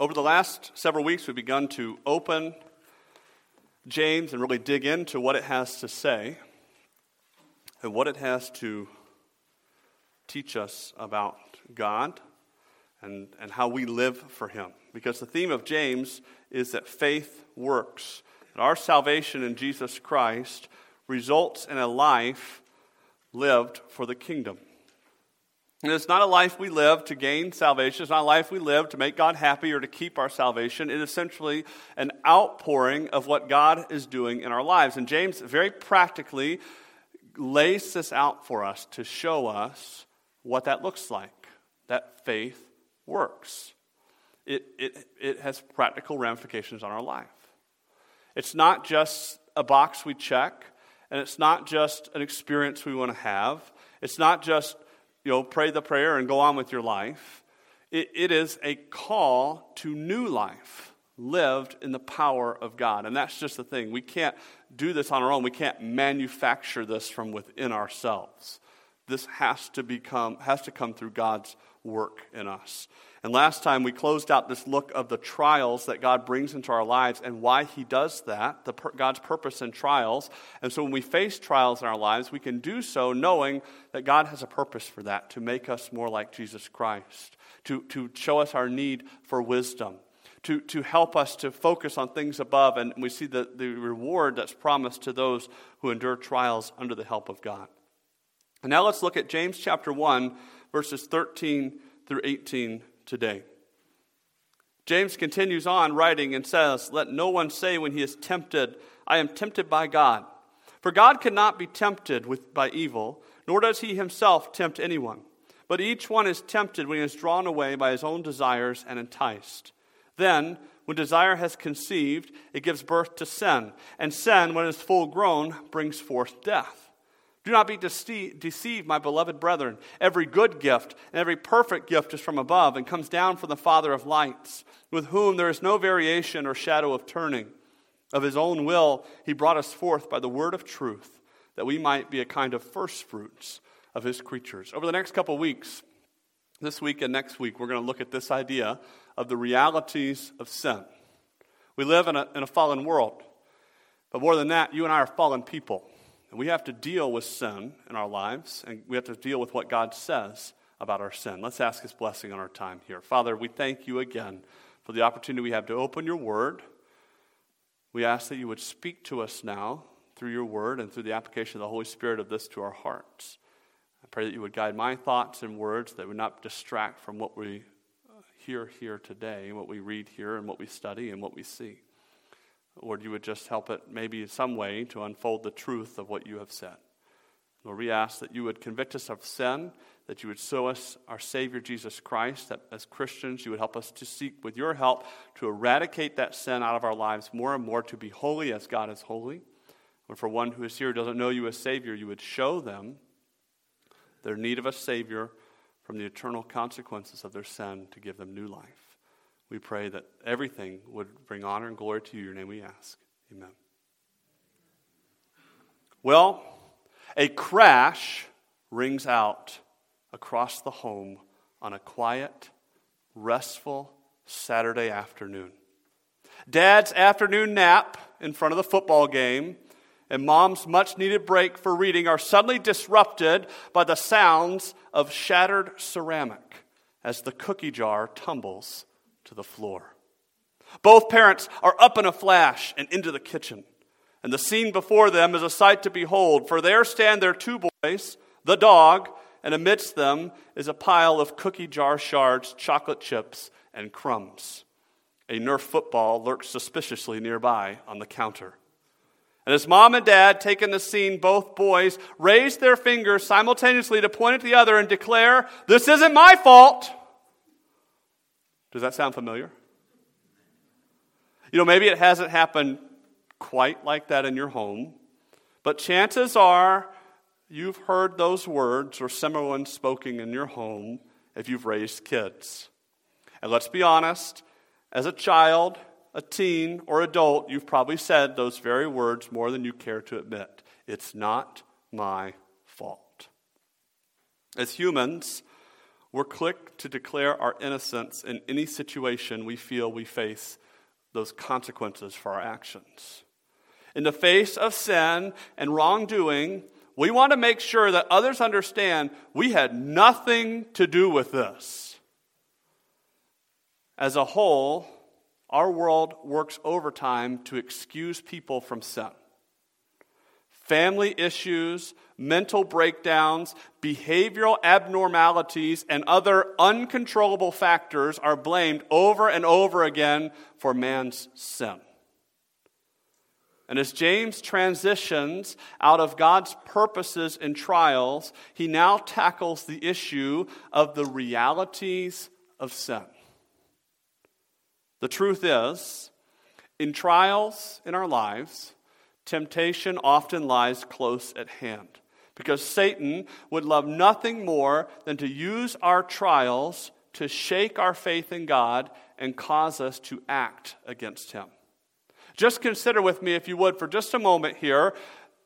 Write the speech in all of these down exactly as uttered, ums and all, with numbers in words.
Over the last several weeks, we've begun to open James and really dig into what it has to say and what it has to teach us about God and, and how we live for Him. Because the theme of James is that faith works. That our salvation in Jesus Christ results in a life lived for the kingdom. And it's not a life we live to gain salvation. It's not a life we live to make God happy or to keep our salvation. It is essentially an outpouring of what God is doing in our lives. And James very practically lays this out for us to show us what that looks like, that faith works. It, it, it has practical ramifications on our life. It's not just a box we check, and it's not just an experience we want to have. It's not just, you know, pray the prayer and go on with your life. It, it is a call to new life, lived in the power of God. And that's just the thing. We can't do this on our own. We can't manufacture this from within ourselves. This has to become, has to come through God's work in us. And last time we closed out this look of the trials that God brings into our lives and why He does that, the God's purpose in trials. And so when we face trials in our lives, we can do so knowing that God has a purpose for that, to make us more like Jesus Christ, to, to show us our need for wisdom, to, to help us to focus on things above. And we see the, the reward that's promised to those who endure trials under the help of God. And now let's look at James chapter one, verses thirteen through eighteen today. James continues on writing and says, "Let no one say when he is tempted, 'I am tempted by God.' For God cannot be tempted with, by evil, nor does He Himself tempt anyone. But each one is tempted when he is drawn away by his own desires and enticed. Then, when desire has conceived, it gives birth to sin. And sin, when it is full grown, brings forth death. Do not be dece- deceived, my beloved brethren. Every good gift and every perfect gift is from above and comes down from the Father of lights, with whom there is no variation or shadow of turning. Of His own will He brought us forth by the word of truth, that we might be a kind of first fruits of His creatures." Over the next couple weeks, this week and next week, we're going to look at this idea of the realities of sin. We live in a, in a fallen world. But more than that, you and I are fallen people. And we have to deal with sin in our lives, and we have to deal with what God says about our sin. Let's ask His blessing on our time here. Father, we thank You again for the opportunity we have to open Your word. We ask that You would speak to us now through Your word and through the application of the Holy Spirit of this to our hearts. I pray that You would guide my thoughts and words, that would not distract from what we hear here today, what we read here, and what we study and what we see. Lord, You would just help it maybe in some way to unfold the truth of what You have said. Lord, we ask that You would convict us of sin, that You would show us our Savior Jesus Christ, that as Christians You would help us to seek with Your help to eradicate that sin out of our lives more and more, to be holy as God is holy. And for one who is here who doesn't know You as Savior, You would show them their need of a Savior from the eternal consequences of their sin to give them new life. We pray that everything would bring honor and glory to You. Your name we ask. Amen. Well, a crash rings out across the home on a quiet, restful Saturday afternoon. Dad's afternoon nap in front of the football game and Mom's much-needed break for reading are suddenly disrupted by the sounds of shattered ceramic as the cookie jar tumbles to the floor. Both parents are up in a flash and into the kitchen. And the scene before them is a sight to behold, for there stand their two boys, the dog, and amidst them is a pile of cookie jar shards, chocolate chips, and crumbs. A Nerf football lurks suspiciously nearby on the counter. And as Mom and Dad take in the scene, both boys raise their fingers simultaneously to point at the other and declare, "This isn't my fault." Does that sound familiar? You know, maybe it hasn't happened quite like that in your home, but chances are you've heard those words or similar ones spoken in your home if you've raised kids. And let's be honest, as a child, a teen, or adult, you've probably said those very words more than you care to admit. It's not my fault. As humans, we're quick to declare our innocence in any situation we feel we face those consequences for our actions. In the face of sin and wrongdoing, we want to make sure that others understand we had nothing to do with this. As a whole, our world works overtime to excuse people from sin. Family issues, mental breakdowns, behavioral abnormalities, and other uncontrollable factors are blamed over and over again for man's sin. And as James transitions out of God's purposes and trials, he now tackles the issue of the realities of sin. The truth is, in trials in our lives, temptation often lies close at hand, because Satan would love nothing more than to use our trials to shake our faith in God and cause us to act against him. Just consider with me, if you would, for just a moment here,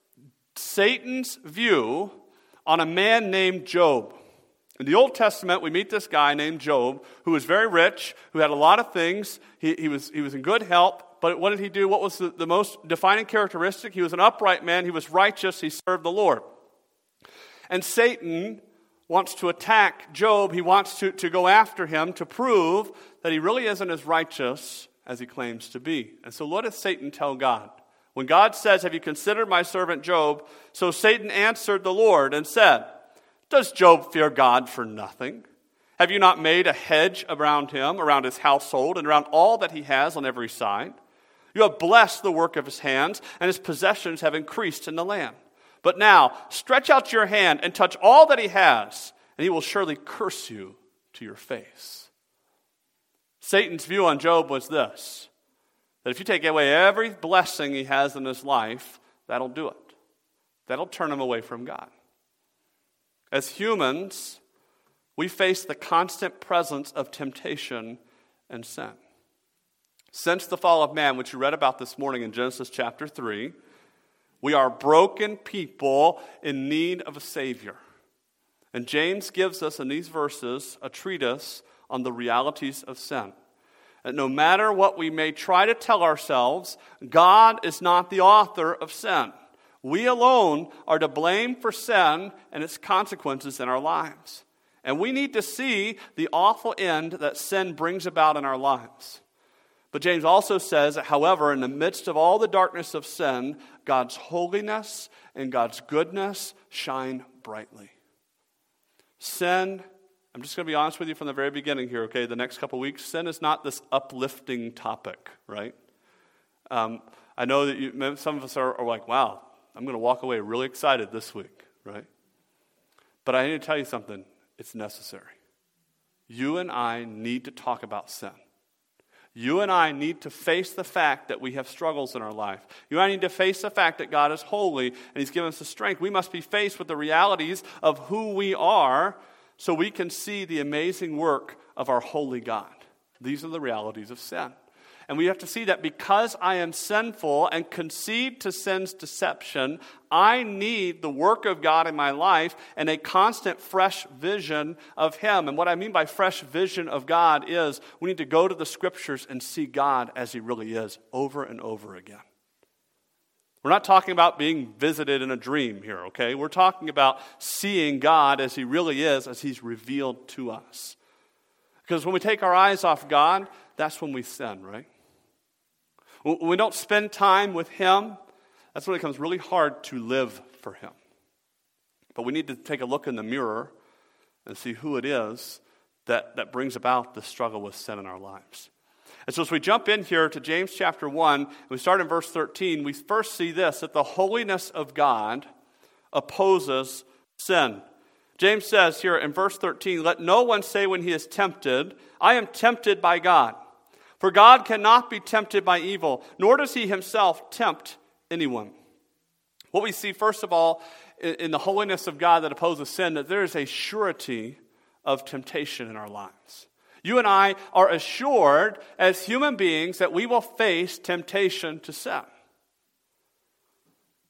Satan's view on a man named Job. In the Old Testament, we meet this guy named Job, who was very rich, who had a lot of things. He, he was, he was in good health, but what did he do? What was the, the most defining characteristic? He was an upright man. He was righteous. He served the Lord. And Satan wants to attack Job. He wants to, to go after him to prove that he really isn't as righteous as he claims to be. And so what does Satan tell God? When God says, "Have you considered my servant Job?" So Satan answered the Lord and said, "Does Job fear God for nothing? Have you not made a hedge around him, around his household, and around all that he has on every side? You have blessed the work of his hands, and his possessions have increased in the land. But now stretch out your hand and touch all that he has, and he will surely curse you to your face." Satan's view on Job was this: that if you take away every blessing he has in his life, that'll do it. That'll turn him away from God. As humans, we face the constant presence of temptation and sin. Since the fall of man, which you read about this morning in Genesis chapter three, we are broken people in need of a Savior. And James gives us in these verses a treatise on the realities of sin. And no matter what we may try to tell ourselves, God is not the author of sin. We alone are to blame for sin and its consequences in our lives. And we need to see the awful end that sin brings about in our lives. But James also says that, however, in the midst of all the darkness of sin, God's holiness and God's goodness shine brightly. Sin, I'm just going to be honest with you from the very beginning here, okay, the next couple weeks, sin is not this uplifting topic, right? Um, I know that you, some of us are, are like, wow, I'm going to walk away really excited this week, right? But I need to tell you something. It's necessary. You and I need to talk about sin. You and I need to face the fact that we have struggles in our life. You and I need to face the fact that God is holy and he's given us the strength. We must be faced with the realities of who we are so we can see the amazing work of our holy God. These are the realities of sin. And we have to see that because I am sinful and concede to sin's deception, I need the work of God in my life and a constant fresh vision of him. And what I mean by fresh vision of God is we need to go to the scriptures and see God as he really is over and over again. We're not talking about being visited in a dream here, okay? We're talking about seeing God as he really is, as he's revealed to us. Because when we take our eyes off God, that's when we sin, right? When we don't spend time with him, that's when it becomes really hard to live for him. But we need to take a look in the mirror and see who it is that, that brings about the struggle with sin in our lives. And so as we jump in here to James chapter one, and we start in verse thirteen, we first see this, that the holiness of God opposes sin. James says here in verse thirteen, "Let no one say when he is tempted, I am tempted by God. For God cannot be tempted by evil, nor does he himself tempt anyone." What we see, first of all, in the holiness of God that opposes sin, that there is a surety of temptation in our lives. You and I are assured as human beings that we will face temptation to sin.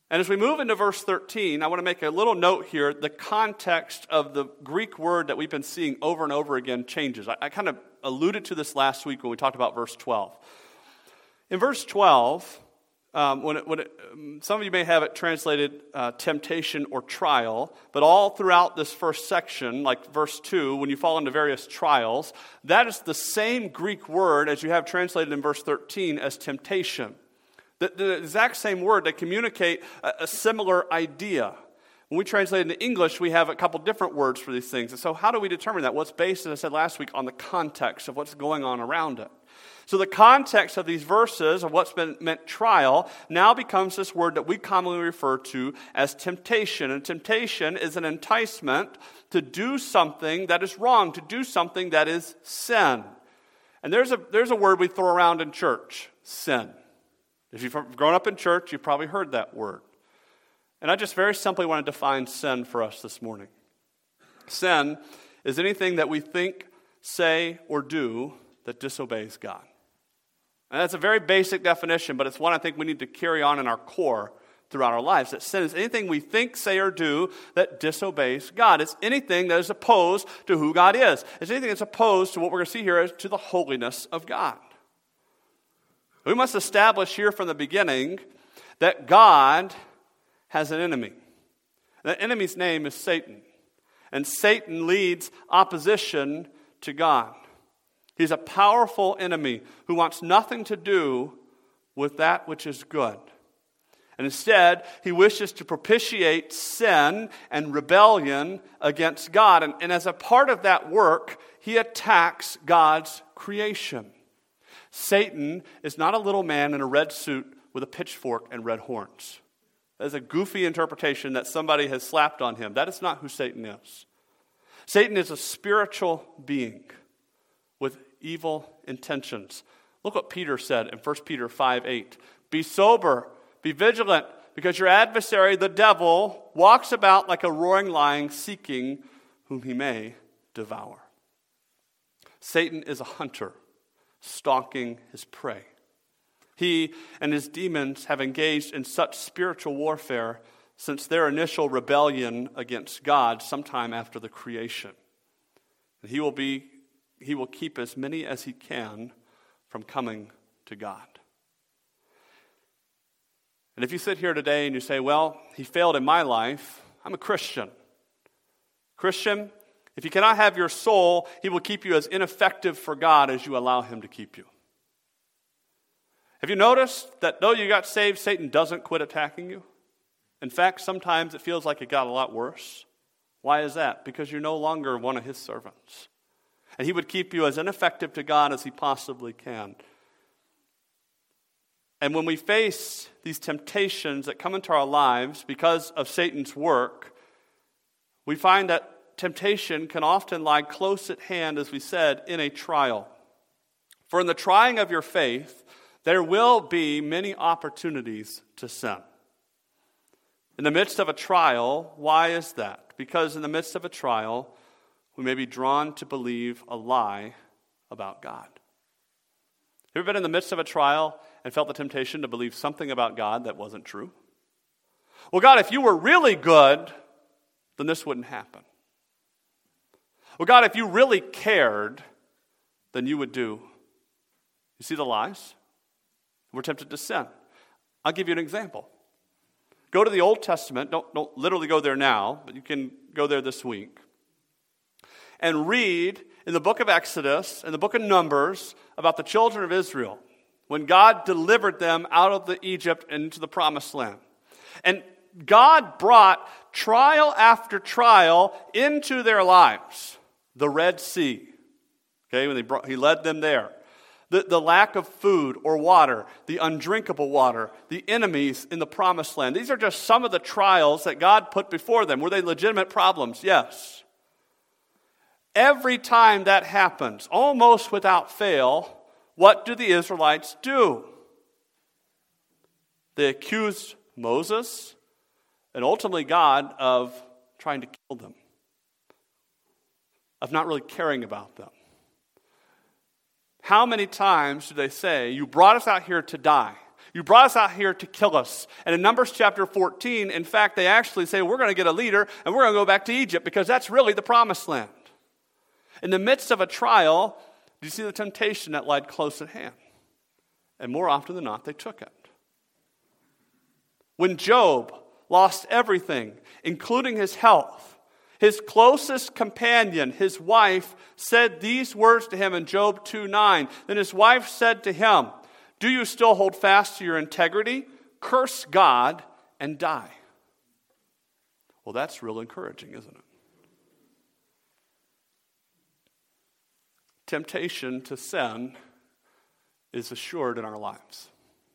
And as we move into verse thirteen, I want to make a little note here. The context of the Greek word that we've been seeing over and over again changes. I, I kind of alluded to this last week when we talked about verse twelve. In verse twelve, um, when, it, when it, um, some of you may have it translated uh, temptation or trial, but all throughout this first section, like verse two, when you fall into various trials, that is the same Greek word as you have translated in verse thirteen as temptation. The, the exact same word, they communicate a, a similar idea. When we translate into English, we have a couple different words for these things. And so how do we determine that? Well, it's based, as I said last week, on the context of what's going on around it. So the context of these verses, of what's been meant trial, now becomes this word that we commonly refer to as temptation. And temptation is an enticement to do something that is wrong, to do something that is sin. And there's a, there's a word we throw around in church, sin. If you've grown up in church, you've probably heard that word. And I just very simply want to define sin for us this morning. Sin is anything that we think, say, or do that disobeys God. And that's a very basic definition, but it's one I think we need to carry on in our core throughout our lives. That sin is anything we think, say, or do that disobeys God. It's anything that is opposed to who God is. It's anything that's opposed to what we're going to see here as to the holiness of God. We must establish here from the beginning that God has an enemy. That enemy's name is Satan. And Satan leads opposition to God. He's a powerful enemy who wants nothing to do with that which is good. And instead, he wishes to propitiate sin and rebellion against God. And, and as a part of that work, he attacks God's creation. Satan is not a little man in a red suit with a pitchfork and red horns. That is a goofy interpretation that somebody has slapped on him. That is not who Satan is. Satan is a spiritual being with evil intentions. Look what Peter said in First Peter five eight. Be sober, be vigilant, because your adversary, the devil, walks about like a roaring lion, seeking whom he may devour. Satan is a hunter, stalking his prey. He and his demons have engaged in such spiritual warfare since their initial rebellion against God sometime after the creation. And he will be, he will keep as many as he can from coming to God. And if you sit here today and you say, well, he failed in my life, I'm a Christian. Christian, if you cannot have your soul, he will keep you as ineffective for God as you allow him to keep you. Have you noticed that though you got saved, Satan doesn't quit attacking you? In fact, sometimes it feels like it got a lot worse. Why is that? Because you're no longer one of his servants. And he would keep you as ineffective to God as he possibly can. And when we face these temptations that come into our lives because of Satan's work, we find that temptation can often lie close at hand, as we said, in a trial. For in the trying of your faith, there will be many opportunities to sin. In the midst of a trial, why is that? Because in the midst of a trial, we may be drawn to believe a lie about God. Have you ever been in the midst of a trial and felt the temptation to believe something about God that wasn't true? Well, God, if you were really good, then this wouldn't happen. Well, God, if you really cared, then you would do. You see the lies? We're tempted to sin. I'll give you an example. Go to the Old Testament. Don't, don't literally go there now, but you can go there this week. And read in the book of Exodus and the book of Numbers about the children of Israel when God delivered them out of the Egypt and into the promised land. And God brought trial after trial into their lives. The Red Sea. Okay, when they brought, he led them there. The, the lack of food or water, the undrinkable water, the enemies in the promised land. These are just some of the trials that God put before them. Were they legitimate problems? Yes. Every time that happens, almost without fail, what do the Israelites do? They accuse Moses and ultimately God of trying to kill them, of not really caring about them. How many times do they say, you brought us out here to die. You brought us out here to kill us. And in Numbers chapter fourteen, in fact, they actually say, we're going to get a leader and we're going to go back to Egypt because that's really the promised land. In the midst of a trial, do you see the temptation that lied close at hand? And more often than not, they took it. When Job lost everything, including his health, his closest companion, his wife, said these words to him in Job two nine. Then his wife said to him, do you still hold fast to your integrity? Curse God and die. Well, that's real encouraging, isn't it? Temptation to sin is assured in our lives.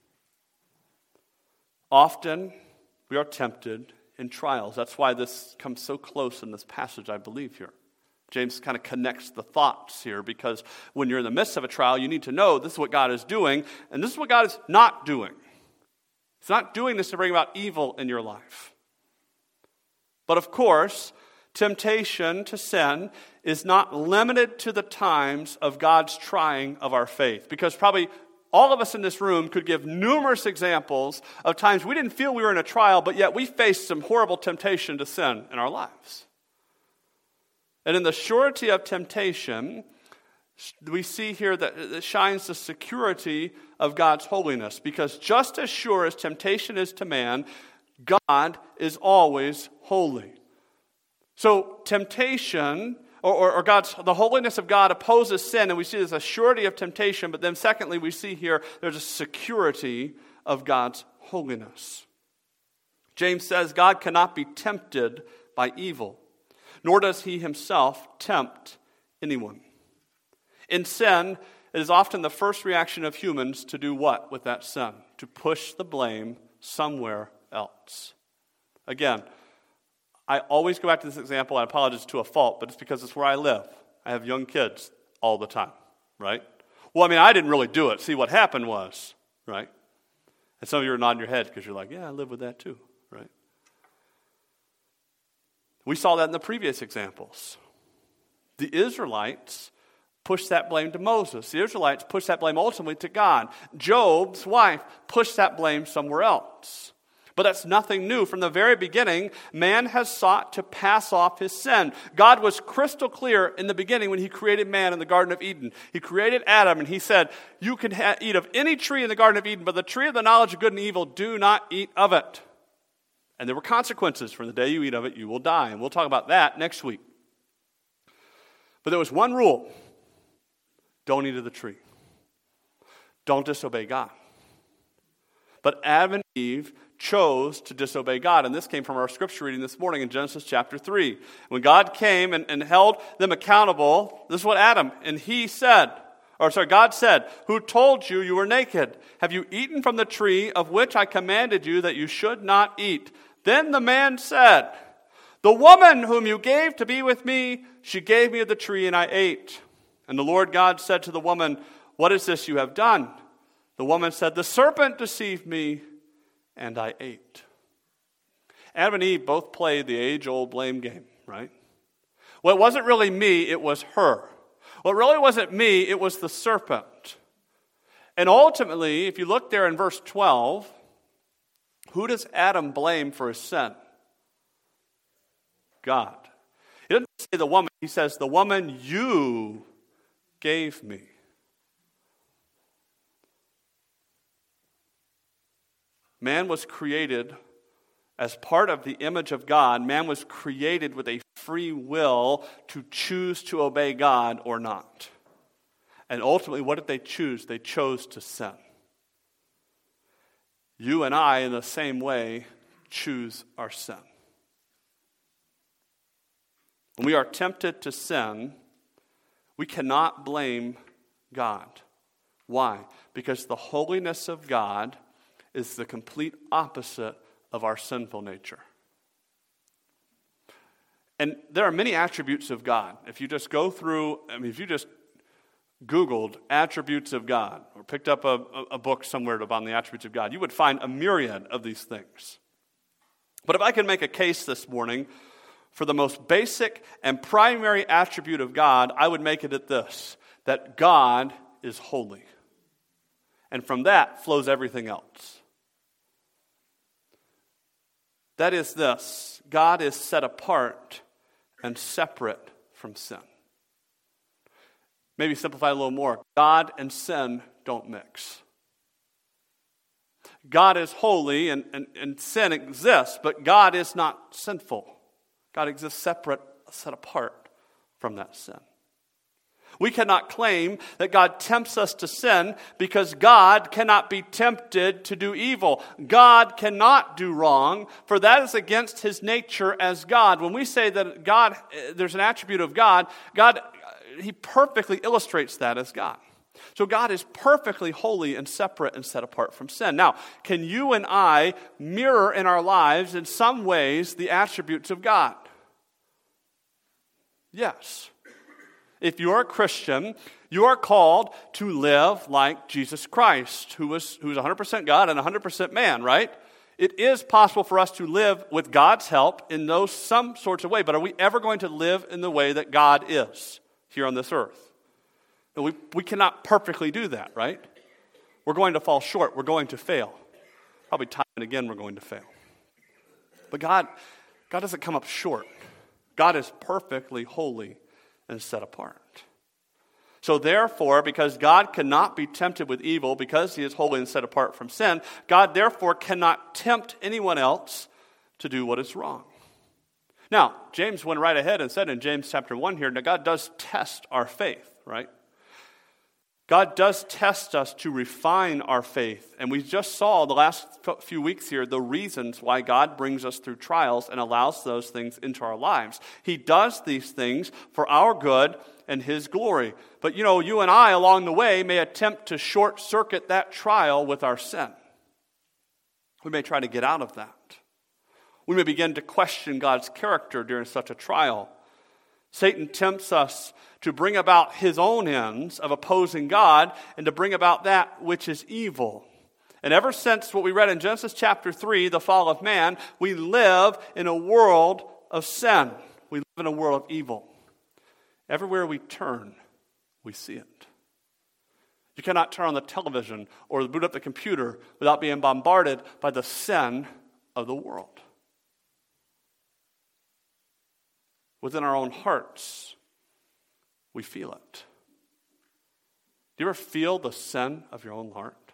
Often, we are tempted in trials. That's why this comes so close in this passage, I believe, here. James kind of connects the thoughts here because when you're in the midst of a trial, you need to know this is what God is doing, and this is what God is not doing. He's not doing this to bring about evil in your life. But of course, temptation to sin is not limited to the times of God's trying of our faith. Because probably all of us in this room could give numerous examples of times we didn't feel we were in a trial, but yet we faced some horrible temptation to sin in our lives. And in the surety of temptation, we see here that it shines the security of God's holiness. Because just as sure as temptation is to man, God is always holy. So temptation, or, or, or God's the holiness of God opposes sin, and we see there's a surety of temptation, but then secondly, we see here there's a security of God's holiness. James says God cannot be tempted by evil, nor does he himself tempt anyone. In sin, it is often the first reaction of humans to do what with that sin? To push the blame somewhere else. Again, I always go back to this example. I apologize to a fault, but it's because it's where I live. I have young kids all the time, right? Well, I mean, I didn't really do it. See, what happened was, right? And some of you are nodding your head because you're like, yeah, I live with that too, right? We saw that in the previous examples. The Israelites pushed that blame to Moses. The Israelites pushed that blame ultimately to God. Job's wife pushed that blame somewhere else. But that's nothing new. From the very beginning, man has sought to pass off his sin. God was crystal clear in the beginning when he created man in the Garden of Eden. He created Adam and he said, you can ha- eat of any tree in the Garden of Eden, but the tree of the knowledge of good and evil, do not eat of it. And there were consequences. From the day you eat of it, you will die. And we'll talk about that next week. But there was one rule. Don't eat of the tree. Don't disobey God. But Adam and Eve chose to disobey God. And this came from our scripture reading this morning in Genesis chapter three. When God came and, and held them accountable, this is what Adam, and he said, or sorry, God said, who told you you were naked? Have you eaten from the tree of which I commanded you that you should not eat? Then the man said, the woman whom you gave to be with me, she gave me of the tree and I ate. And the Lord God said to the woman, what is this you have done? The woman said, the serpent deceived me, and I ate. Adam and Eve both played the age-old blame game, right? Well, it wasn't really me, it was her. Well, it really wasn't me, it was the serpent. And ultimately, if you look there in verse twelve, who does Adam blame for his sin? God. He doesn't say the woman, he says, the woman you gave me. Man was created as part of the image of God. Man was created with a free will to choose to obey God or not. And ultimately, what did they choose? They chose to sin. You and I, in the same way, choose our sin. When we are tempted to sin, we cannot blame God. Why? Because the holiness of God is the complete opposite of our sinful nature. And there are many attributes of God. If you just go through, I mean, if you just Googled attributes of God or picked up a, a book somewhere about the attributes of God, you would find a myriad of these things. But if I could make a case this morning for the most basic and primary attribute of God, I would make it at this, that God is holy. And from that flows everything else. That is this: God is set apart and separate from sin. Maybe simplify a little more. God and sin don't mix. God is holy and, and, and sin exists, but God is not sinful. God exists separate, set apart from that sin. We cannot claim that God tempts us to sin because God cannot be tempted to do evil. God cannot do wrong, for that is against his nature as God. When we say that God, there's an attribute of God, God, he perfectly illustrates that as God. So God is perfectly holy and separate and set apart from sin. Now, can you and I mirror in our lives in some ways the attributes of God? Yes. If you're a Christian, you are called to live like Jesus Christ, who was who was one hundred percent God and one hundred percent man, right? It is possible for us to live with God's help in those some sorts of way, but are we ever going to live in the way that God is here on this earth? We, we cannot perfectly do that, right? We're going to fall short. We're going to fail. Probably time and again we're going to fail. But God, God doesn't come up short. God is perfectly holy and set apart. So therefore, because God cannot be tempted with evil, because he is holy and set apart from sin, God therefore cannot tempt anyone else to do what is wrong. Now, James went right ahead and said in James chapter one here, now God does test our faith, right? God does test us to refine our faith. And we just saw the last few weeks here the reasons why God brings us through trials and allows those things into our lives. He does these things for our good and his glory. But you know, you and I along the way may attempt to short circuit that trial with our sin. We may try to get out of that. We may begin to question God's character during such a trial. Satan tempts us to bring about his own ends of opposing God and to bring about that which is evil. And ever since what we read in Genesis chapter three, the fall of man, we live in a world of sin. We live in a world of evil. Everywhere we turn, we see it. You cannot turn on the television or boot up the computer without being bombarded by the sin of the world. Within our own hearts, we feel it. Do you ever feel the sin of your own heart?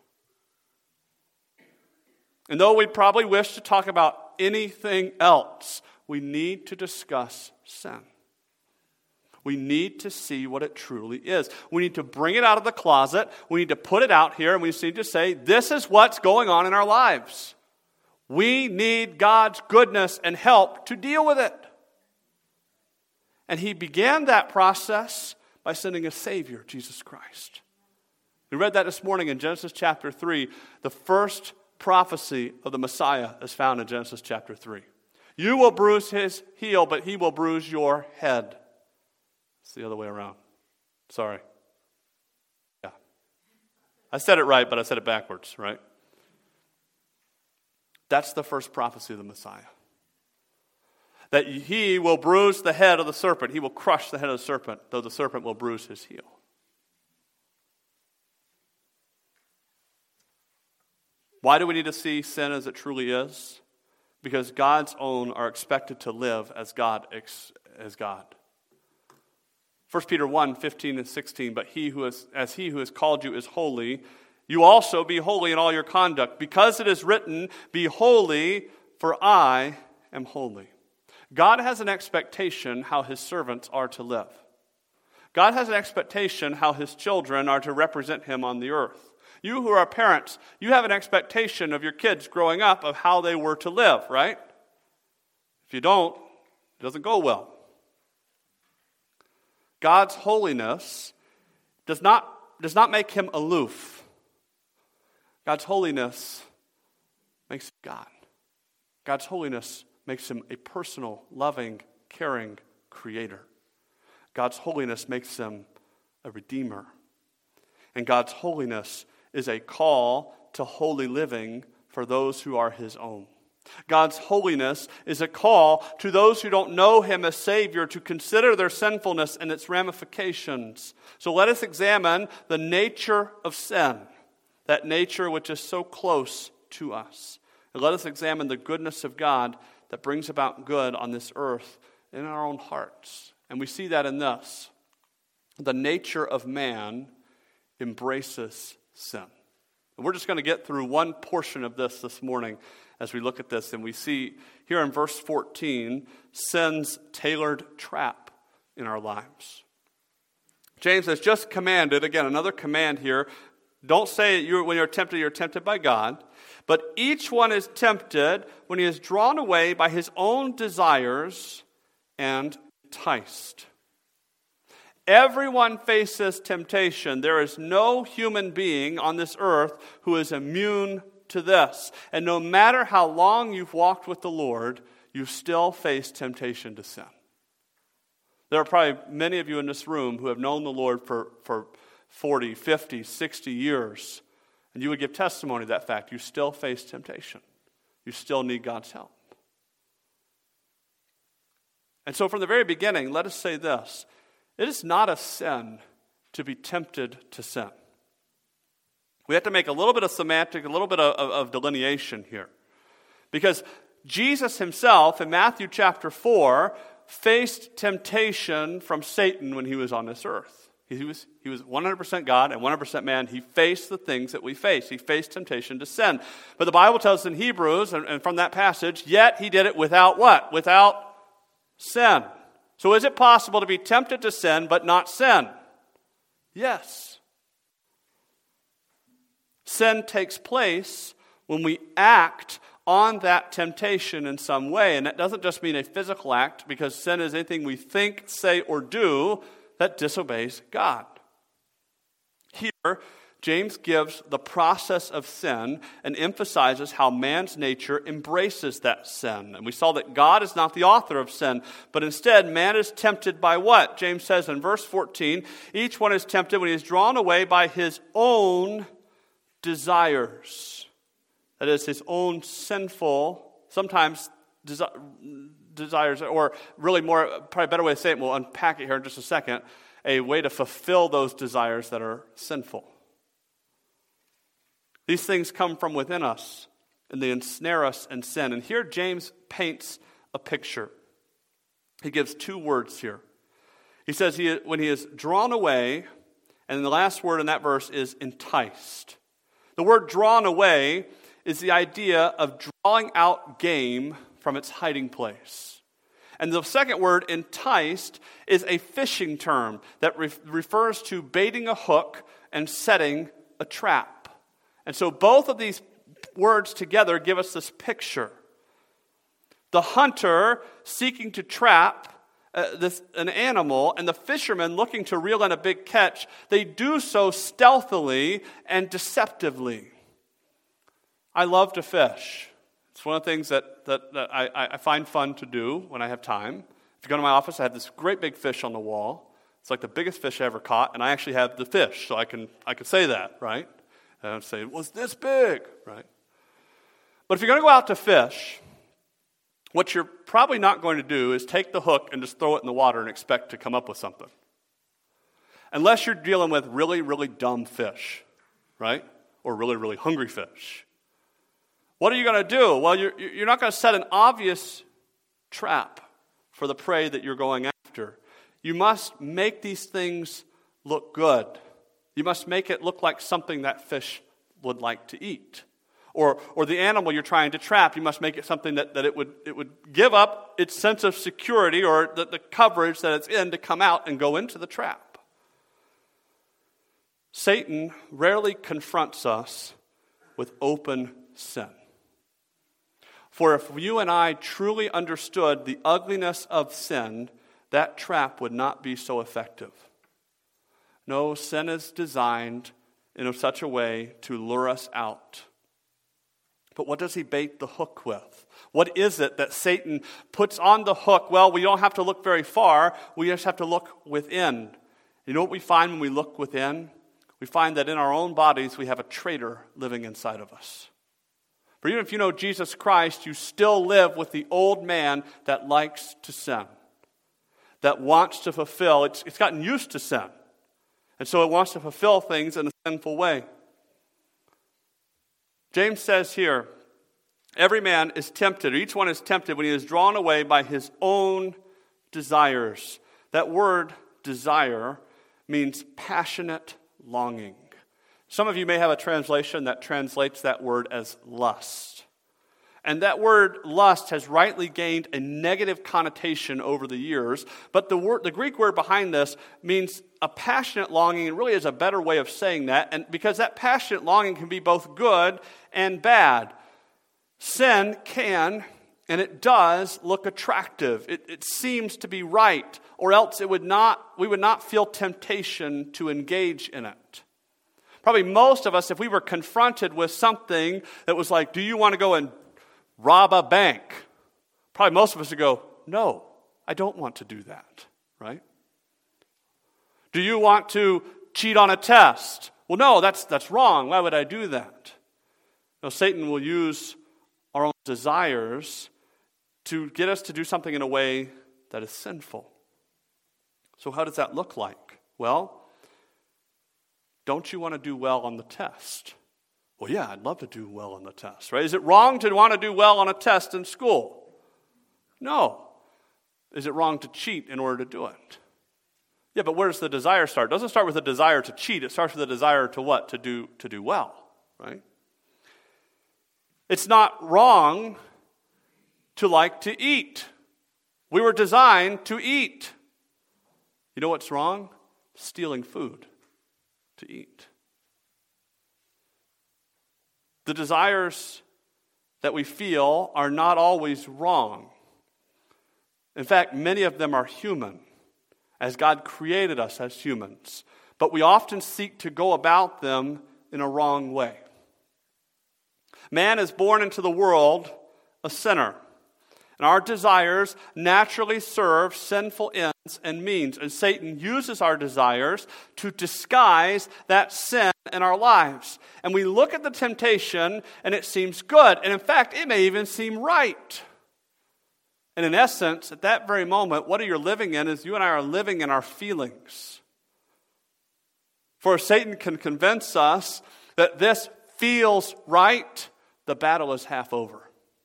And though we probably wish to talk about anything else, we need to discuss sin. We need to see what it truly is. We need to bring it out of the closet. We need to put it out here, and we need to say, this is what's going on in our lives. We need God's goodness and help to deal with it. And he began that process by sending a Savior, Jesus Christ. We read that this morning in Genesis chapter three. The first prophecy of the Messiah is found in Genesis chapter three. You will bruise his heel, but he will bruise your head. It's the other way around. Sorry. Yeah. I said it right, but I said it backwards, right? That's the first prophecy of the Messiah. That he will bruise the head of the serpent. He will crush the head of the serpent, though the serpent will bruise his heel. Why do we need to see sin as it truly is? Because God's own are expected to live as God as God. First Peter one, fifteen and sixteen, but he who is, as he who has called you is holy, you also be holy in all your conduct, because it is written, be holy, for I am holy. God has an expectation how his servants are to live. God has an expectation how his children are to represent him on the earth. You who are parents, you have an expectation of your kids growing up of how they were to live, right? If you don't, it doesn't go well. God's holiness does not, does not make him aloof. God's holiness makes him God. God's holiness makes him a personal, loving, caring creator. God's holiness makes him a redeemer. And God's holiness is a call to holy living for those who are his own. God's holiness is a call to those who don't know him as Savior to consider their sinfulness and its ramifications. So let us examine the nature of sin. that nature which is so close to us. And let us examine the goodness of God that brings about good on this earth in our own hearts. And we see that in this. The nature of man embraces sin. And we're just going to get through one portion of this this morning as we look at this. And we see here in verse fourteen, sin's tailored trap in our lives. James has just commanded, again, another command here. Don't say you're, when you're tempted, you're tempted by God. But each one is tempted when he is drawn away by his own desires and enticed. Everyone faces temptation. There is no human being on this earth who is immune to this. And no matter how long you've walked with the Lord, you still face temptation to sin. There are probably many of you in this room who have known the Lord for, for forty, fifty, sixty years. And you would give testimony to that fact. You still face temptation. You still need God's help. And so from the very beginning, let us say this. It is not a sin to be tempted to sin. We have to make a little bit of semantic, a little bit of, of, of delineation here. Because Jesus himself, in Matthew chapter four, faced temptation from Satan when he was on this earth. He was, he was one hundred percent God and one hundred percent man. He faced the things that we face. He faced temptation to sin. But the Bible tells us in Hebrews, and, and from that passage, yet he did it without what? Without sin. So is it possible to be tempted to sin but not sin? Yes. Sin takes place when we act on that temptation in some way. And that doesn't just mean a physical act, because sin is anything we think, say, or do that disobeys God. Here, James gives the process of sin and emphasizes how man's nature embraces that sin. And we saw that God is not the author of sin, but instead man is tempted by what? James says in verse fourteen, each one is tempted when he is drawn away by his own desires. That is, his own sinful, sometimes desi- desires, or really more, probably a better way to say it, we'll unpack it here in just a second, a way to fulfill those desires that are sinful. These things come from within us, and they ensnare us in sin. And here James paints a picture. He gives two words here. He says he, when he is drawn away, and the last word in that verse is enticed. The word drawn away is the idea of drawing out game from its hiding place. And the second word, enticed, is a fishing term that re- refers to baiting a hook and setting a trap. And so both of these words together give us this picture. The hunter seeking to trap uh, this, an animal, and the fisherman looking to reel in a big catch, they do so stealthily and deceptively. I love to fish. It's one of the things that, that, that I, I find fun to do when I have time. If you go to my office, I have this great big fish on the wall. It's like the biggest fish I ever caught, and I actually have the fish, so I can I can say that, right? And I'd say, it was this big, right? But if you're going to go out to fish, what you're probably not going to do is take the hook and just throw it in the water and expect to come up with something. Unless you're dealing with really, really dumb fish, right? Or really, really hungry fish. What are you going to do? Well, you're, you're not going to set an obvious trap for the prey that you're going after. You must make these things look good. You must make it look like something that fish would like to eat. Or or the animal you're trying to trap, you must make it something that, that it would it would give up its sense of security or the, the coverage that it's in to come out and go into the trap. Satan rarely confronts us with open sin. For if you and I truly understood the ugliness of sin, that trap would not be so effective. No, sin is designed in such a way to lure us out. But what does he bait the hook with? What is it that Satan puts on the hook? Well, we don't have to look very far. We just have to look within. You know what we find when we look within? We find that in our own bodies we have a traitor living inside of us. For even if you know Jesus Christ, you still live with the old man that likes to sin, that wants to fulfill. It's, it's gotten used to sin. And so it wants to fulfill things in a sinful way. James says here, every man is tempted, or each one is tempted when he is drawn away by his own desires. That word desire means passionate longing. Some of you may have a translation that translates that word as lust. And that word lust has rightly gained a negative connotation over the years, but the word, the Greek word behind this means a passionate longing, and really is a better way of saying that, and because that passionate longing can be both good and bad. Sin can, and it does, look attractive. It, it seems to be right, or else it would not. We would not feel temptation to engage in it. Probably most of us, if we were confronted with something that was like, do you want to go and rob a bank? Probably most of us would go, no, I don't want to do that, right? Do you want to cheat on a test? Well, no, that's that's wrong. Why would I do that? No, Satan will use our own desires to get us to do something in a way that is sinful. So how does that look like? Well, don't you want to do well on the test? Well, yeah, I'd love to do well on the test, right? Is it wrong to want to do well on a test in school? No. Is it wrong to cheat in order to do it? Yeah, but where does the desire start? It doesn't start with a desire to cheat. It starts with a desire to what? To do, to do well, right? It's not wrong to like to eat. We were designed to eat. You know what's wrong? Stealing food to eat. The desires that we feel are not always wrong. In fact, many of them are human, as God created us as humans. But we often seek to go about them in a wrong way. Man is born into the world a sinner. And our desires naturally serve sinful ends and means. And Satan uses our desires to disguise that sin in our lives. And we look at the temptation and it seems good. And in fact, it may even seem right. And in essence, at that very moment, what you're living in is you and I are living in our feelings. For if Satan can convince us that this feels right, the battle is half over.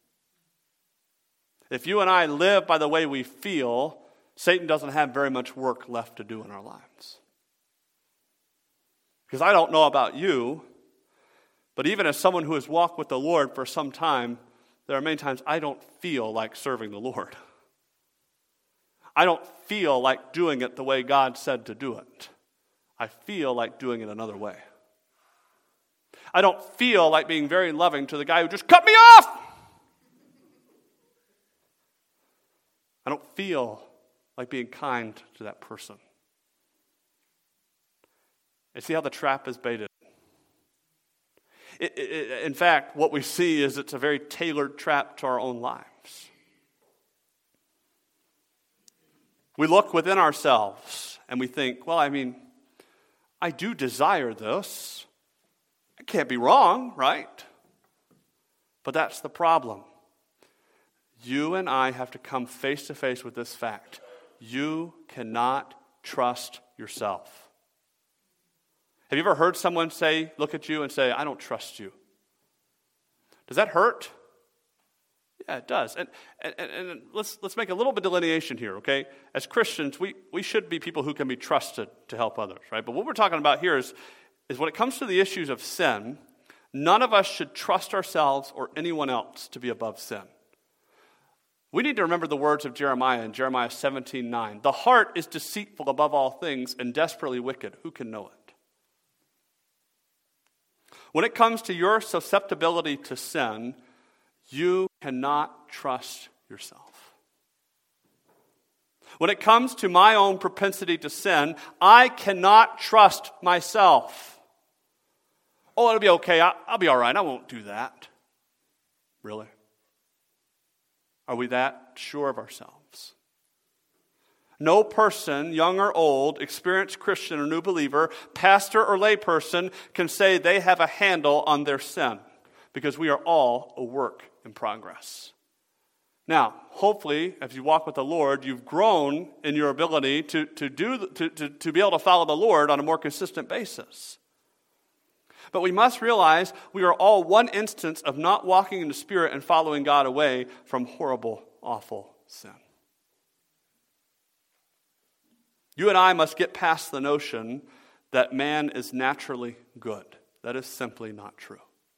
If you and I live by the way we feel, Satan doesn't have very much work left to do in our lives. Because I don't know about you, but even as someone who has walked with the Lord for some time, there are many times I don't feel like serving the Lord. I don't feel like doing it the way God said to do it. I feel like doing it another way. I don't feel like being very loving to the guy who just cut me off. I don't feel like being kind to that person. And see how the trap is baited? It, it, in fact, what we see is it's a very tailored trap to our own lives. We look within ourselves and we think, well, I mean, I do desire this. It can't be wrong, right? But that's the problem. You and I have to come face to face with this fact. You cannot trust yourself. Have you ever heard someone say, look at you and say, I don't trust you? Does that hurt? Yeah, it does. And, and, and let's, let's make a little bit of delineation here, okay? As Christians, we, we should be people who can be trusted to help others, right? But what we're talking about here is, is when it comes to the issues of sin, none of us should trust ourselves or anyone else to be above sin. We need to remember the words of Jeremiah in Jeremiah seventeen nine. The heart is deceitful above all things and desperately wicked. Who can know it? When it comes to your susceptibility to sin, you cannot trust yourself. When it comes to my own propensity to sin, I cannot trust myself. Oh, it'll be okay. I'll, I'll be all right. I won't do that. Really? Are we that sure of ourselves? No person, young or old, experienced Christian or new believer, pastor or layperson, can say they have a handle on their sin, because we are all a work in progress. Now, hopefully, as you walk with the Lord, you've grown in your ability to, to, do, to, to, to be able to follow the Lord on a more consistent basis. But we must realize we are all one instance of not walking in the Spirit and following God away from horrible, awful sin. You and I must get past the notion that man is naturally good. That is simply not true.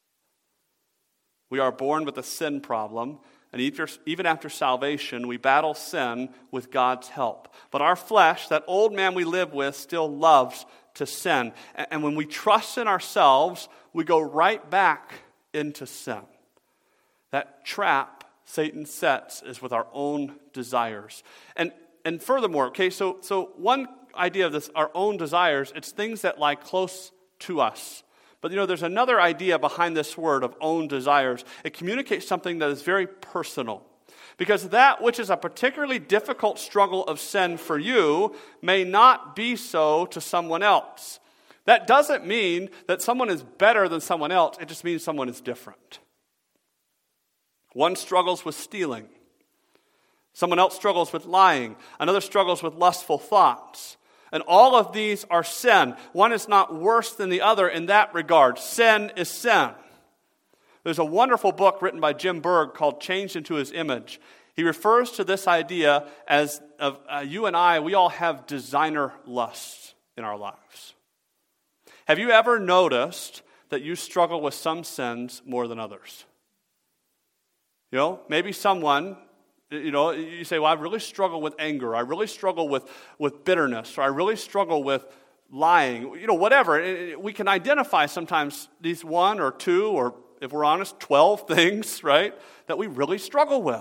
We are born with a sin problem, and even after salvation, we battle sin with God's help. But our flesh, that old man we live with, still loves to sin. And when we trust in ourselves, we go right back into sin. That trap Satan sets is with our own desires. And and furthermore, okay, so, so one idea of this, our own desires, it's things that lie close to us. But you know, there's another idea behind this word of own desires. It communicates something that is very personal. Because that which is a particularly difficult struggle of sin for you may not be so to someone else. That doesn't mean that someone is better than someone else. It just means someone is different. One struggles with stealing. Someone else struggles with lying. Another struggles with lustful thoughts. And all of these are sin. One is not worse than the other in that regard. Sin is sin. There's a wonderful book written by Jim Berg called Changed into His Image. He refers to this idea as of uh, you and I, we all have designer lusts in our lives. Have you ever noticed that you struggle with some sins more than others? You know, maybe someone, you know, you say, well, I really struggle with anger. I really struggle with, with bitterness. Or I really struggle with lying. You know, whatever. We can identify sometimes these one or two or, if we're honest, twelve things, right, that we really struggle with.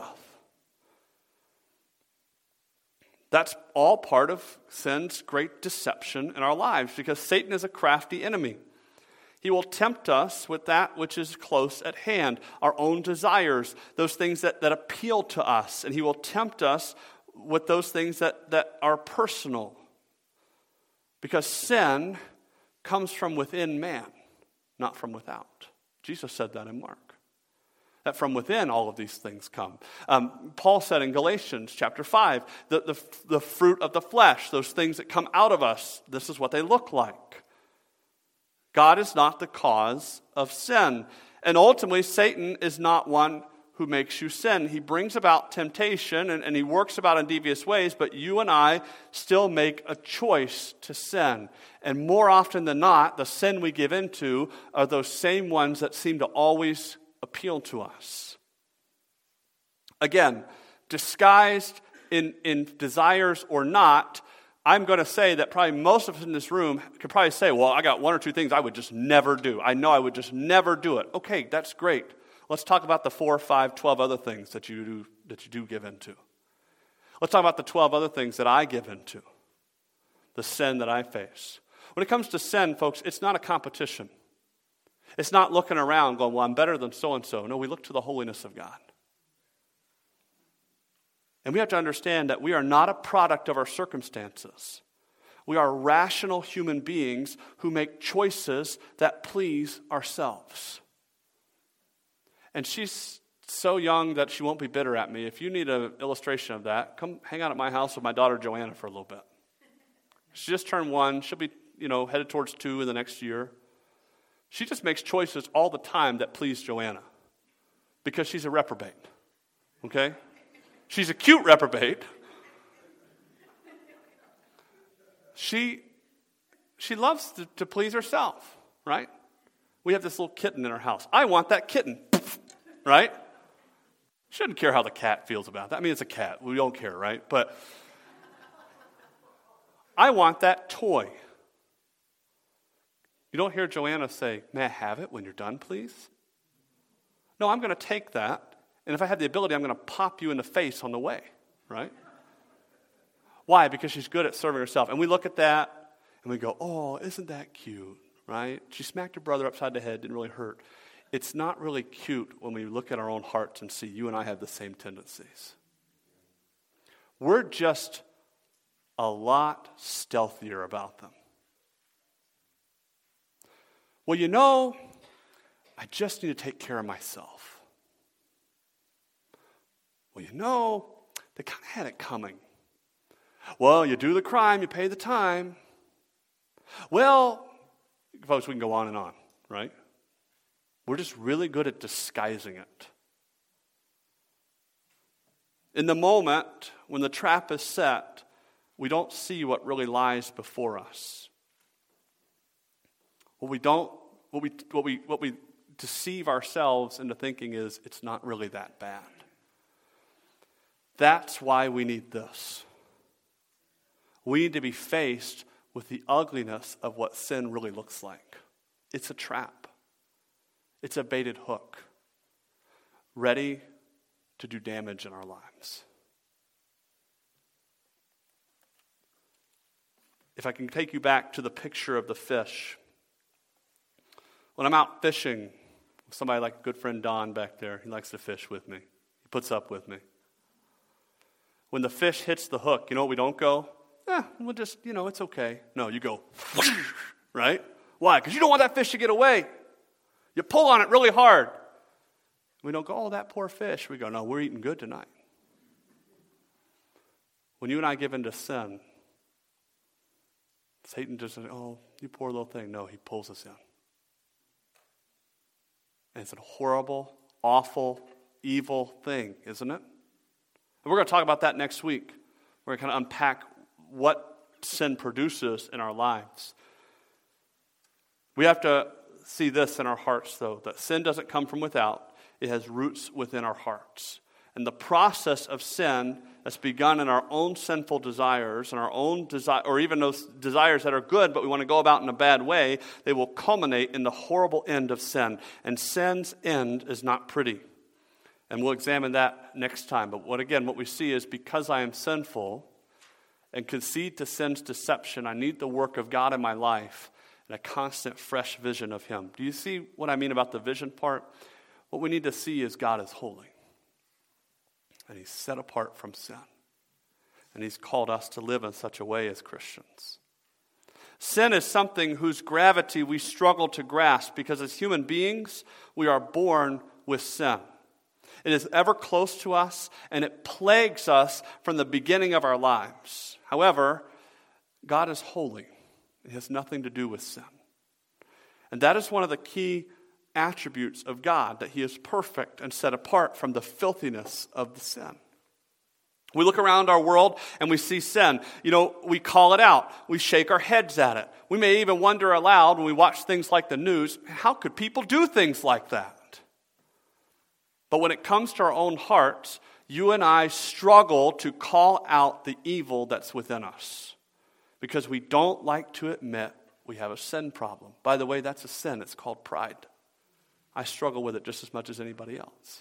That's all part of sin's great deception in our lives because Satan is a crafty enemy. He will tempt us with that which is close at hand, our own desires, those things that, that appeal to us. And he will tempt us with those things that, that are personal. Because sin comes from within man, not from without. Jesus said that in Mark. That from within all of these things come. Um, Paul said in Galatians chapter five, the, the, the fruit of the flesh, those things that come out of us, this is what they look like. God is not the cause of sin. And ultimately, Satan is not one who makes you sin. He brings about temptation and, and he works about in devious ways, but you and I still make a choice to sin. And more often than not, the sin we give into are those same ones that seem to always appeal to us. Again, disguised in, in desires or not, I'm going to say that probably most of us in this room could probably say, well, I got one or two things I would just never do. I know I would just never do it. Okay, that's great. Let's talk about the four, five, twelve other things that you do, that you do give into. Let's talk about the twelve other things that I give into, the sin that I face. When it comes to sin, folks, it's not a competition. It's not looking around going, well, I'm better than so-and-so. No, we look to the holiness of God. And we have to understand that we are not a product of our circumstances. We are rational human beings who make choices that please ourselves. And she's so young that she won't be bitter at me. If you need an illustration of that, come hang out at my house with my daughter Joanna for a little bit. She just turned one. She'll be, you know, headed towards two in the next year. She just makes choices all the time that please Joanna because she's a reprobate. Okay? She's a cute reprobate. She, she loves to, to please herself, right? We have this little kitten in our house. I want that kitten, right? Shouldn't care how the cat feels about that. I mean, it's a cat. We don't care, right? But I want that toy. You don't hear Joanna say, may I have it when you're done, please? No, I'm going to take that. And if I have the ability, I'm going to pop you in the face on the way, right? Why? Because she's good at serving herself. And we look at that, and we go, oh, isn't that cute, right? She smacked her brother upside the head, didn't really hurt. It's not really cute when we look at our own hearts and see you and I have the same tendencies. We're just a lot stealthier about them. Well, you know, I just need to take care of myself. Well, you know, they kind of had it coming. Well, you do the crime, you pay the time. Well, folks, we can go on and on, right? We're just really good at disguising it. In the moment, when the trap is set, we don't see what really lies before us. What we don't, what we, what we, what we deceive ourselves into thinking is, it's not really that bad. That's why we need this. We need to be faced with the ugliness of what sin really looks like. It's a trap. It's a baited hook, ready to do damage in our lives. If I can take you back to the picture of the fish. When I'm out fishing, somebody like a good friend Don back there, he likes to fish with me. He puts up with me. When the fish hits the hook, you know what we don't go? Eh, we'll just, you know, it's okay. No, you go, right? Why? Because you don't want that fish to get away. You pull on it really hard. We don't go, oh, that poor fish. We go, no, we're eating good tonight. When you and I give into sin, Satan just says, oh, you poor little thing. No, he pulls us in. And it's a horrible, awful, evil thing, isn't it? And we're going to talk about that next week. We're going to kind of unpack what sin produces in our lives. We have to see this in our hearts, though, that sin doesn't come from without. It has roots within our hearts. And the process of sin that's begun in our own sinful desires and our own desire, or even those desires that are good, but we want to go about in a bad way, they will culminate in the horrible end of sin. And sin's end is not pretty. And we'll examine that next time. But what again, what we see is because I am sinful and concede to sin's deception, I need the work of God in my life and a constant fresh vision of Him. Do you see what I mean about the vision part? What we need to see is God is holy. And He's set apart from sin. And He's called us to live in such a way as Christians. Sin is something whose gravity we struggle to grasp because as human beings, we are born with sin. It is ever close to us, and it plagues us from the beginning of our lives. However, God is holy. It has nothing to do with sin. And that is one of the key attributes of God, that He is perfect and set apart from the filthiness of the sin. We look around our world and we see sin. You know, we call it out. We shake our heads at it. We may even wonder aloud when we watch things like the news, how could people do things like that? But when it comes to our own hearts, you and I struggle to call out the evil that's within us because we don't like to admit we have a sin problem. By the way, that's a sin. It's called pride. I struggle with it just as much as anybody else.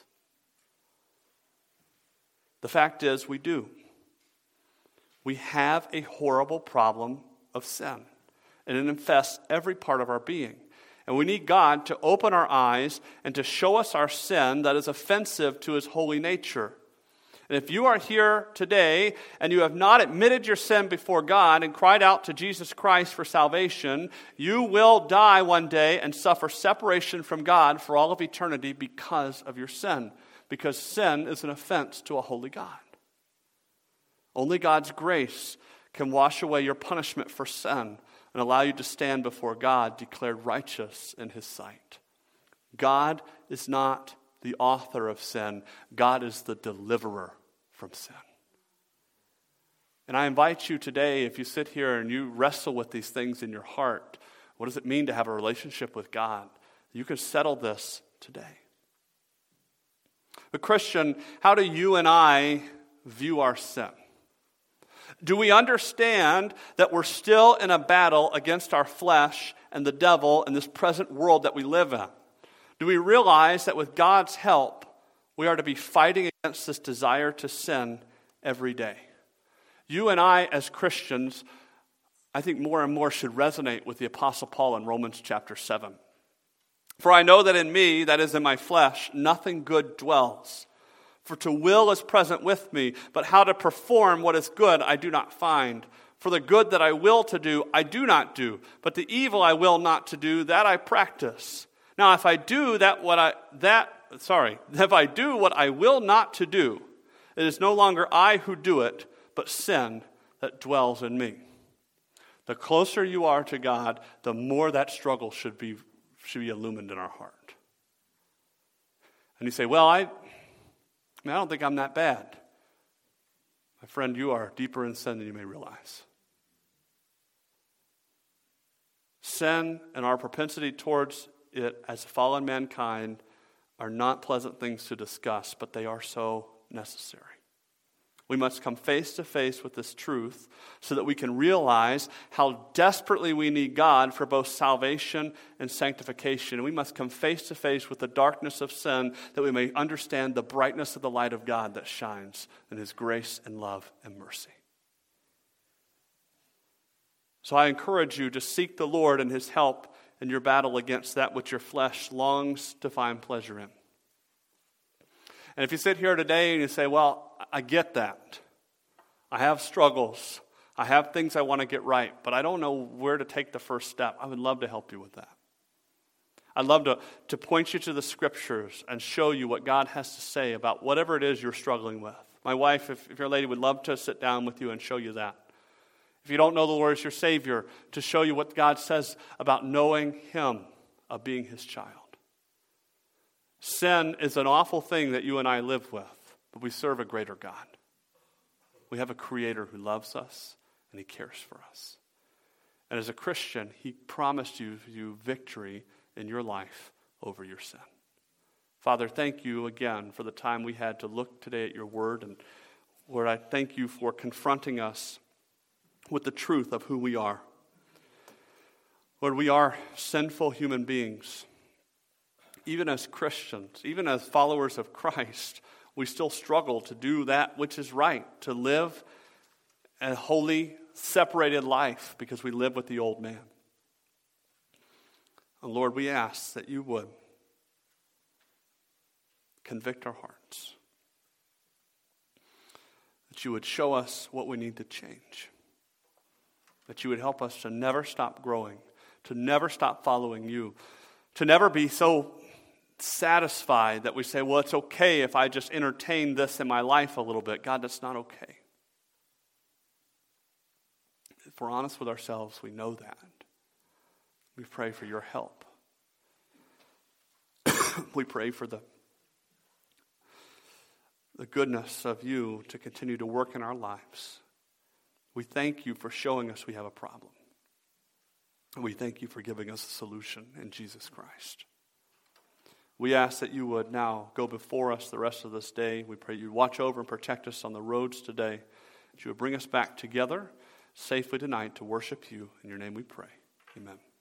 The fact is, we do. We have a horrible problem of sin, and it infests every part of our being. And we need God to open our eyes and to show us our sin that is offensive to His holy nature. And if you are here today and you have not admitted your sin before God and cried out to Jesus Christ for salvation, you will die one day and suffer separation from God for all of eternity because of your sin. Because sin is an offense to a holy God. Only God's grace can wash away your punishment for sin and allow you to stand before God declared righteous in His sight. God is not the author of sin. God is the deliverer from sin. And I invite you today, if you sit here and you wrestle with these things in your heart, what does it mean to have a relationship with God? You can settle this today. But Christian, how do you and I view our sin? Do we understand that we're still in a battle against our flesh and the devil in this present world that we live in? Do we realize that with God's help, we are to be fighting against this desire to sin every day? You and I, as Christians, I think more and more should resonate with the Apostle Paul in Romans chapter seven. For I know that in me, that is in my flesh, nothing good dwells. For to will is present with me, but how to perform what is good I do not find. For the good that I will to do, I do not do, but the evil I will not to do, that I practice. Now, if I do that, what I that sorry, if I do what I will not to do, it is no longer I who do it, but sin that dwells in me. The closer you are to God, the more that struggle should be should be illumined in our heart. And you say, well, I, I, mean, I don't think I'm that bad. My friend, you are deeper in sin than you may realize. Sin and our propensity towards it as fallen mankind are not pleasant things to discuss, but they are so necessary. We must come face to face with this truth so that we can realize how desperately we need God for both salvation and sanctification. And we must come face to face with the darkness of sin that we may understand the brightness of the light of God that shines in His grace and love and mercy. So I encourage you to seek the Lord and His help in your battle against that which your flesh longs to find pleasure in. And if you sit here today and you say, well, I get that. I have struggles. I have things I want to get right, but I don't know where to take the first step. I would love to help you with that. I'd love to, to point you to the Scriptures and show you what God has to say about whatever it is you're struggling with. My wife, if, if you're a lady, would love to sit down with you and show you that. If you don't know the Lord as your Savior, to show you what God says about knowing Him, of being His child. Sin is an awful thing that you and I live with, but we serve a greater God. We have a Creator who loves us and He cares for us. And as a Christian, He promised you, you victory in your life over your sin. Father, thank you again for the time we had to look today at your word. And Lord, I thank you for confronting us with the truth of who we are. Lord, we are sinful human beings. Even as Christians, even as followers of Christ, we still struggle to do that which is right, to live a holy, separated life because we live with the old man. And Lord, we ask that you would convict our hearts, that you would show us what we need to change, that you would help us to never stop growing, to never stop following you, to never be so satisfied that we say, well, it's okay if I just entertain this in my life a little bit. God, that's not okay. If we're honest with ourselves, we know that. We pray for your help. We pray for the, the goodness of you to continue to work in our lives. We thank you for showing us we have a problem. And we thank you for giving us a solution in Jesus Christ. We ask that you would now go before us the rest of this day. We pray you'd watch over and protect us on the roads today. That you would bring us back together safely tonight to worship you. In your name we pray. Amen.